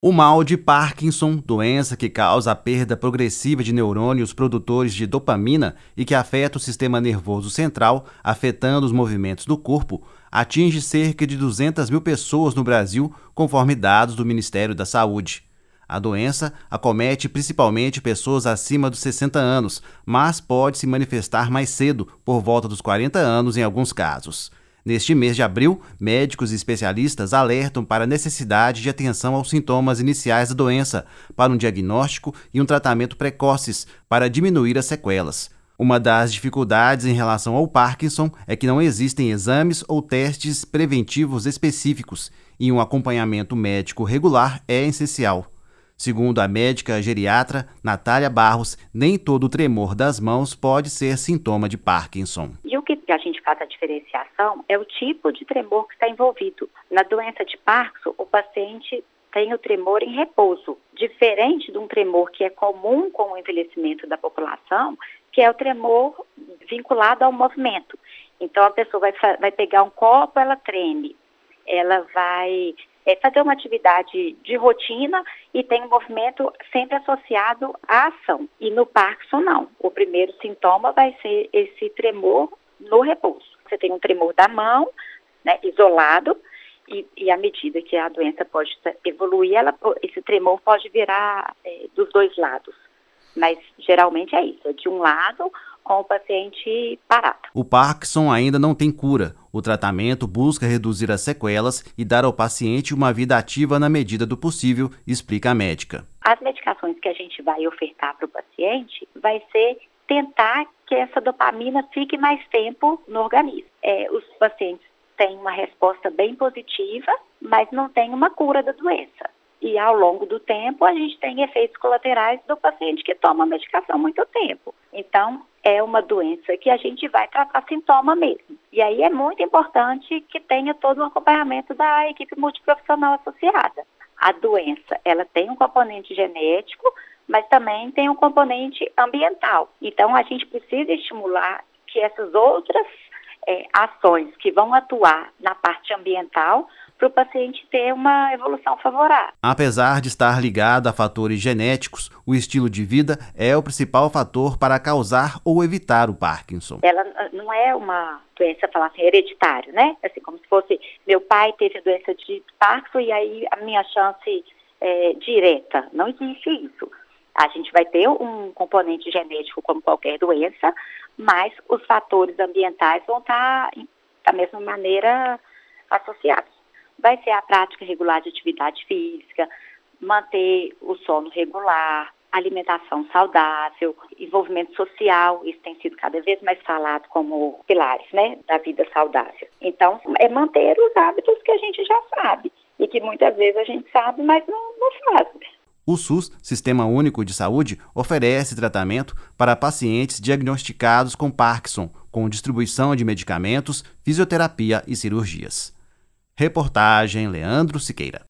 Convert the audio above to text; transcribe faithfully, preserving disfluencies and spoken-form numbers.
O mal de Parkinson, doença que causa a perda progressiva de neurônios produtores de dopamina e que afeta o sistema nervoso central, afetando os movimentos do corpo, atinge cerca de duzentas mil pessoas no Brasil, conforme dados do Ministério da Saúde. A doença acomete principalmente pessoas acima dos sessenta anos, mas pode se manifestar mais cedo, por volta dos quarenta anos em alguns casos. Neste mês de abril, médicos e especialistas alertam para a necessidade de atenção aos sintomas iniciais da doença, para um diagnóstico e um tratamento precoces, para diminuir as sequelas. Uma das dificuldades em relação ao Parkinson é que não existem exames ou testes preventivos específicos, e um acompanhamento médico regular é essencial. Segundo a médica geriatra Natália Barros, nem todo tremor das mãos pode ser sintoma de Parkinson. E o que a gente faz a diferenciação é o tipo de tremor que está envolvido. Na doença de Parkinson, o paciente tem o tremor em repouso, diferente de um tremor que é comum com o envelhecimento da população, que é o tremor vinculado ao movimento. Então, a pessoa vai, vai pegar um copo, ela treme, ela vai é, fazer uma atividade de rotina e tem um movimento sempre associado à ação. E no Parkinson, não. O primeiro sintoma vai ser esse tremor no repouso. Você tem um tremor da mão, né, isolado, e, e à medida que a doença pode evoluir, ela, esse tremor pode virar é, dos dois lados. Mas geralmente é isso, é de um lado com o paciente parado. O Parkinson ainda não tem cura. O tratamento busca reduzir as sequelas e dar ao paciente uma vida ativa na medida do possível, explica a médica. As medicações que a gente vai ofertar para o paciente vai ser tentar que essa dopamina fique mais tempo no organismo. É, os pacientes têm uma resposta bem positiva, mas não tem uma cura da doença. E ao longo do tempo a gente tem efeitos colaterais do paciente que toma a medicação há muito tempo. Então, é uma doença que a gente vai tratar sintoma mesmo. E aí é muito importante que tenha todo o acompanhamento da equipe multiprofissional associada. A doença, ela tem um componente genético, mas também tem um componente ambiental. Então, a gente precisa estimular que essas outras é, ações que vão atuar na parte ambiental para o paciente ter uma evolução favorável. Apesar de estar ligado a fatores genéticos, o estilo de vida é o principal fator para causar ou evitar o Parkinson. Ela não é uma doença, falar assim, hereditária, né? Assim, como se fosse, meu pai teve a doença de Parkinson e aí a minha chance é direta. Não existe isso. A gente vai ter um componente genético como qualquer doença, mas os fatores ambientais vão estar da mesma maneira associados. Vai ser a prática regular de atividade física, manter o sono regular, alimentação saudável, envolvimento social, isso tem sido cada vez mais falado como pilares, né, da vida saudável. Então, é manter os hábitos que a gente já sabe e que muitas vezes a gente sabe, mas não, não faz. O SUS, Sistema Único de Saúde, oferece tratamento para pacientes diagnosticados com Parkinson, com distribuição de medicamentos, fisioterapia e cirurgias. Reportagem Leandro Siqueira.